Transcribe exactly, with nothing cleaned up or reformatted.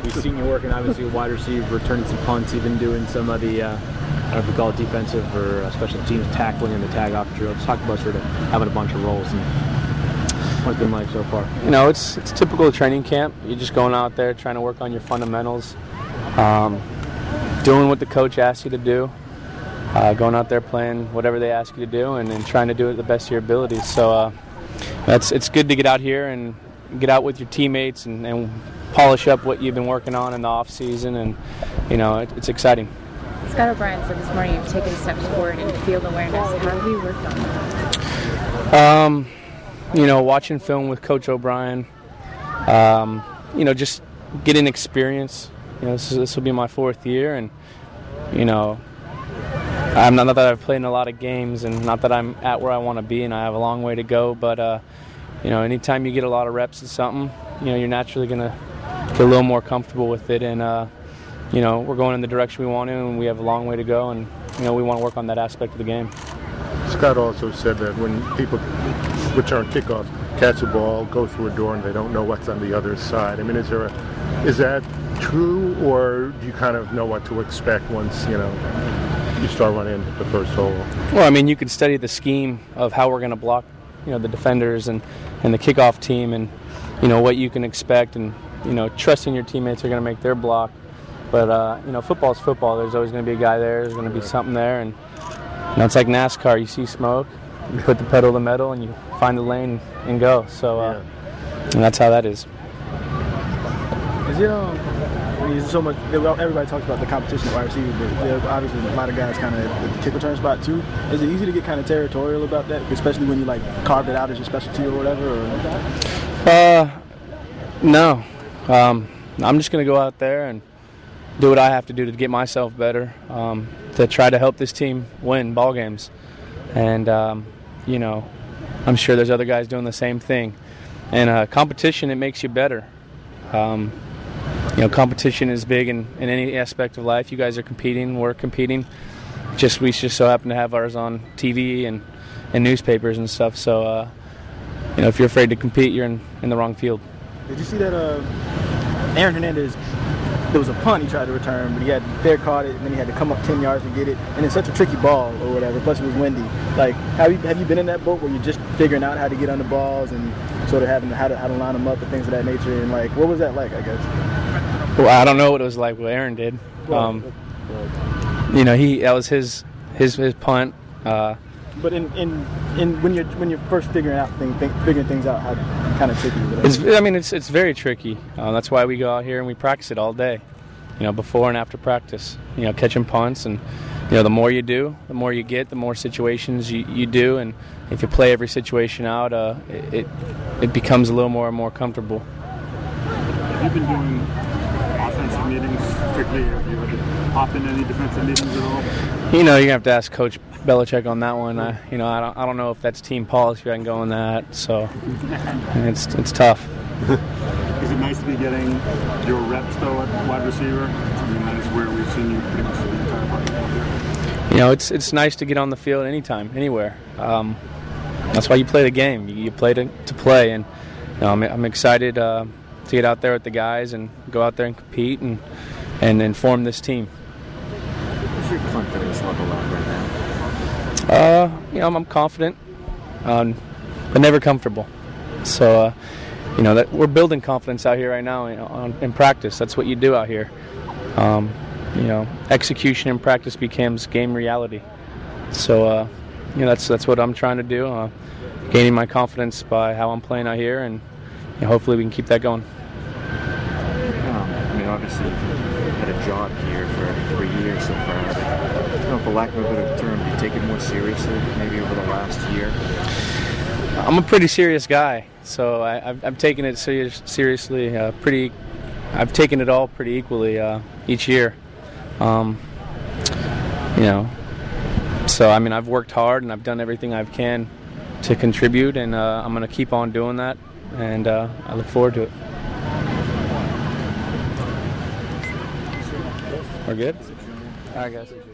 We've seen you working, obviously, a wide receiver, returning some punts, even doing some of the, uh, I don't know if we call it defensive or uh, special teams tackling in the tag-off drill. Just talk about sort of having a bunch of roles and what's it been like so far. You know, it's it's typical of training camp. You're just going out there trying to work on your fundamentals, um, doing what the coach asks you to do, uh, going out there playing whatever they ask you to do, and, and trying to do it the best of your abilities. So uh, that's it's good to get out here and get out with your teammates and, and polish up what you've been working on in the off season, and you know it, it's exciting. Scott O'Brien said this morning you've taken steps forward in field awareness. How have you worked on that? Um, you know, watching film with Coach O'Brien, um, you know, just getting experience. You know, this, is, this will be my fourth year, and you know, I'm not, not that I've played in a lot of games, and not that I'm at where I want to be, and I have a long way to go. But uh, you know, anytime you get a lot of reps at something, you know, you're naturally gonna get a little more comfortable with it, and uh, you know, we're going in the direction we want to, and we have a long way to go, and you know, we want to work on that aspect of the game. Scott also said that when people return kickoffs, catch the ball, go through a door, and they don't know what's on the other side. I mean, is there a, is that true, or do you kind of know what to expect once, you know, you start running the first hole? Well, I mean, you could study the scheme of how we're going to block, you know, the defenders and, and the kickoff team, and you know what you can expect, and you know, trusting your teammates are going to make their block. But uh, you know, football's football. There's always going to be a guy there. There's going to be something there, and you know, it's like NASCAR. You see smoke, you put the pedal to the metal, and you find the lane and go. So, uh, yeah. And that's how that is. Is it um? I mean, so much. Everybody talks about the competition at wide receiver, but there's obviously a lot of guys kind of at the kick return spot too. Is it easy to get kind of territorial about that, especially when you like carved it out as your specialty or whatever? Or? Uh, no. Um, I'm just going to go out there and do what I have to do to get myself better, um, to try to help this team win ball games. And, um, you know, I'm sure there's other guys doing the same thing. And uh, competition, it makes you better. Um, you know, competition is big in, in any aspect of life. You guys are competing, we're competing. Just we just so happen to have ours on T V and, and newspapers and stuff. So, uh, you know, if you're afraid to compete, you're in, in the wrong field. Did you see that uh, Aaron Hernandez, there was a punt he tried to return, but he had fair caught it, and then he had to come up ten yards to get it, and it's such a tricky ball or whatever, plus it was windy. Like, have you, have you been in that boat where you're just figuring out how to get on the balls and sort of having how to, how to line them up and things of that nature, and like, what was that like, I guess? Well, I don't know what it was like what Aaron did. Um, you know, he that was his his, his punt. Uh, But in, in, in when you're when you're first figuring out things, think, figuring things out, how kind of tricky is it? It's, I mean, it's it's very tricky. Uh, that's why we go out here and we practice it all day. You know, before and after practice. You know, catching punts, and you know, the more you do, the more you get, the more situations you, you do, and if you play every situation out, uh, it it becomes a little more and more comfortable. Have you been doing offensive meetings strictly? Have you had to hop in any defensive meetings at all? You know, you're gonna have to ask Coach Belichick on that one. I, you know, I don't, I don't know if that's team policy. I can go on that, so it's it's tough. Is it nice to be getting your reps though at wide receiver? I mean, that is where we've seen you pretty much for the entire part. You know, it's it's nice to get on the field anytime, anywhere. Um, that's why you play the game. You, you play to, to play, and you know, I'm I'm excited uh, to get out there with the guys and go out there and compete and and, and form this team. What's your confidence level like right now? Uh, you know, I'm, I'm confident, um, but never comfortable. So, uh, you know, that we're building confidence out here right now, you know, on, in practice. That's what you do out here. Um, you know, execution in practice becomes game reality. So, uh, you know, that's that's what I'm trying to do. Uh, gaining my confidence by how I'm playing out here, and you know, hopefully we can keep that going. Um, I mean, obviously, you've had a job here for three years so far. I don't know, for lack of a better term, do you take it more seriously maybe over the last year? I'm a pretty serious guy, so I, I've, I've taken it serious, seriously. Uh, pretty, I've taken it all pretty equally uh, each year. Um, you know, so I mean, I've worked hard and I've done everything I can to contribute, and uh, I'm going to keep on doing that, and uh, I look forward to it. We're good? All right, guys.